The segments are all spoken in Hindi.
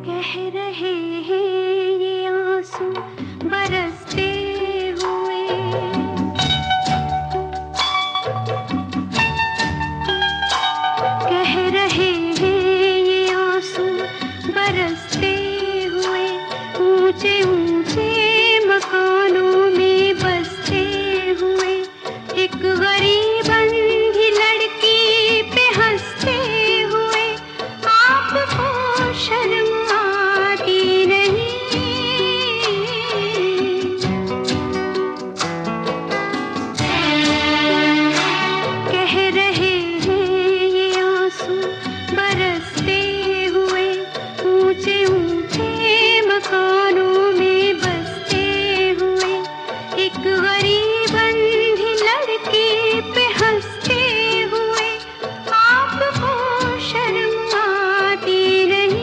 कह रहे हैं ये आंसू बरसते हुए, कह रहे हैं ये आंसू बरसते हुए, ऊंचे ऊंचे मकानों में बसते हुए, एक गरीब अंधी लड़की पे हंसते हुए, आपको शर्म आती नहीं। कह रहे हैं ये आंसू बरसते हुए, ऊंचे ऊंचे मकानों में बसते हुए, एक गरीब अंधी लड़की पे हंसते हुए, आपको शर्म आती नहीं।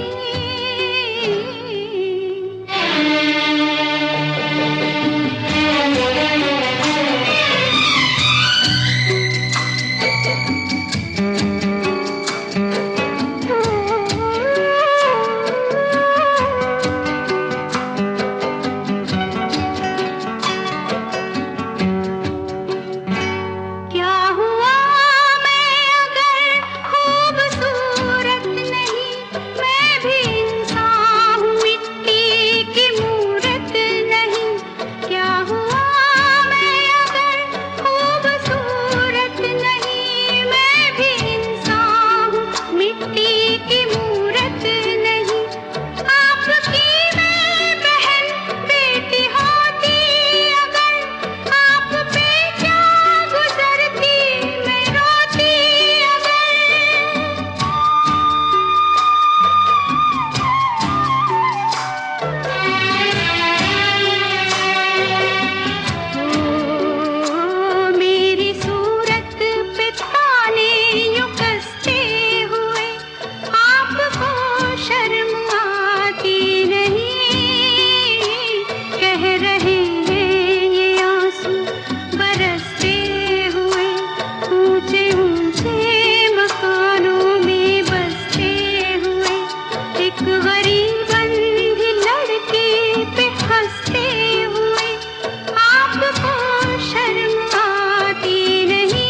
क्या हुआ मैं अगर खूबसूरत नहीं, मैं भी इंसान हूँ, मिट्टी की मूरत नहीं। क्या हुआ मैं अगर खूबसूरत नहीं, मैं भी इंसान हूँ, मिट्टी की मूरत नहीं। आपकी मैं बहन बेटी होती अगर, आप पे क्या गुजरती मैं रोती अगर। मेरी सूरत पे ताने यूं कसते हुए, आपको शर्म आती नहीं। कह रहे हैं ये आंसू बरसते हुए, ऊंचे ऊंचे मकानों में बसते हुए, एक गरीब अंधी लड़की पे हंसते हुए, आपको शर्म आती नहीं।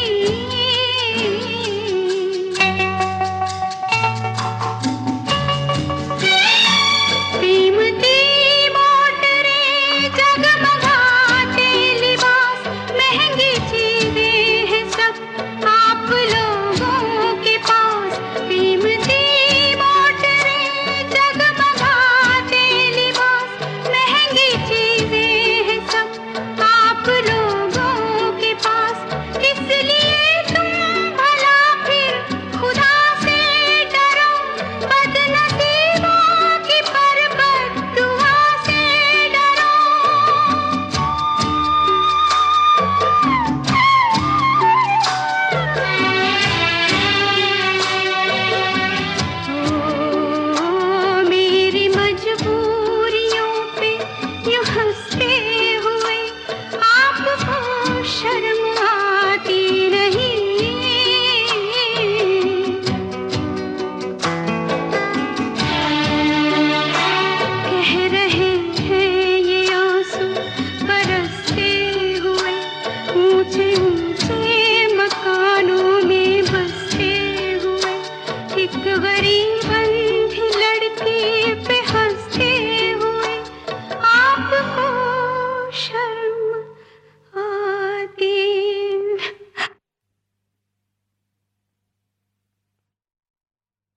कीमती मोटरें, जगमगाते लिबास, महंगी चीजें हैं सब आप लोगों के पास। कीमती मोटरें, जगमगाते लिबास, महंगी चीजें हैं सब आप लोगों के पास। इसलिए तुम भला फिर खुदा से डरो, बदनसीबों की पर बद्दुआ से डरो। मेरी मजबूरियों पे यूं हंसते हुए, आपको शर्म आती नहीं। कह रहे हैं ये आंसू बरसते हुए, ऊंचे ऊंचे मकानों में बसते हुए, एक गरीब